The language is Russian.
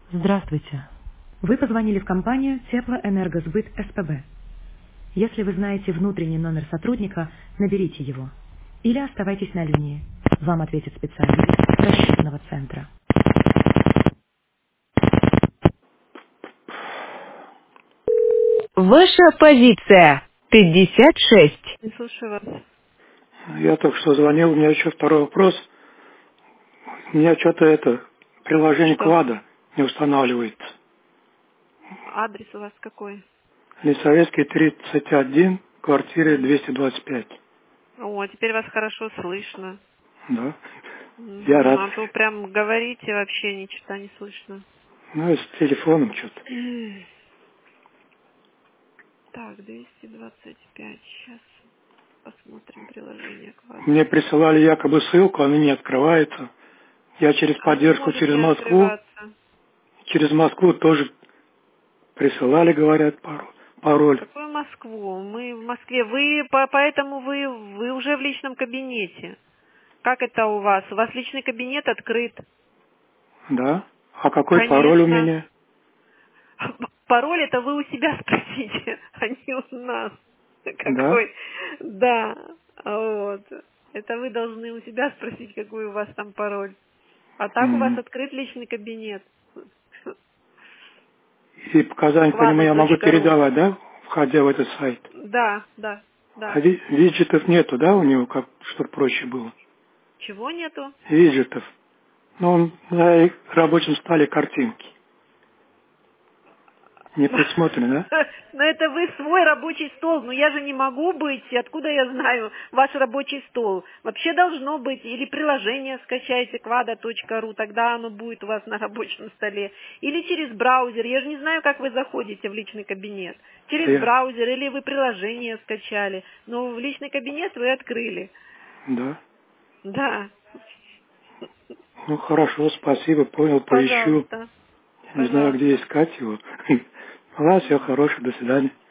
Здравствуйте. Вы позвонили в компанию Теплоэнергосбыт СПБ. Если вы знаете внутренний номер сотрудника, наберите его. Или оставайтесь на линии. Вам ответит специалист расчетного центра. Ваша позиция 56. Не слушаю вас. Я только что звонил, у меня еще второй вопрос. У меня что-то приложение Что? Квада не устанавливается. Адрес у вас какой? Лисоветский 31, квартира 225. О, теперь вас хорошо слышно. Да. Я рад. А то прям говорите, вообще ничего не слышно. Ну, и с телефоном что-то. Так, 225. Сейчас посмотрим приложение к вас. Мне присылали якобы ссылку, она не открывается. Я через А не поддержку, может через не Москву. открываться. Через Москву тоже присылали, говорят, пароль. Какую Москву? Мы в Москве. Поэтому вы уже в личном кабинете. Как это у вас? У вас личный кабинет открыт? Да. А какой пароль у Конечно. меня? Пароль это вы у себя спросите, а не у нас. Да. Какой? Да. Вот. Это вы должны у себя спросить, какой у вас там пароль. А так у вас М. открыт личный кабинет. И показания по нему я могу Квада.ру. передавать, да, входя в этот сайт? Да, да, А да. виджетов нету, да, у него, как, чтобы проще было? Чего нету? Виджетов. Ну, он на их рабочем столе картинки. Не предусмотрено, да? Но это вы свой рабочий стол. Но я же не могу быть. Откуда я знаю ваш рабочий стол? Вообще должно быть. Или приложение скачайте quada.ru. Тогда оно будет у вас на рабочем столе. Или через браузер. Я же не знаю, как вы заходите в личный кабинет. Через Я, браузер. Или вы приложение скачали. Но в личный кабинет вы открыли. да. Да. Ну, хорошо, спасибо, понял, поищу. Пожалуйста. Не знаю, где Пожалуйста. искать его. Ладно, все хорошо, до свидания.